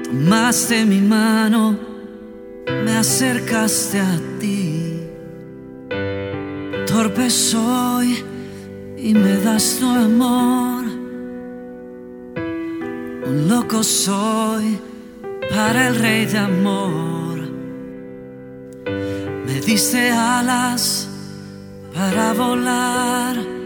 Tomaste mi mano, me acercaste a ti. Torpe soy y me das tu amor. Un loco soy para el rey de amor. Me diste alas para volar.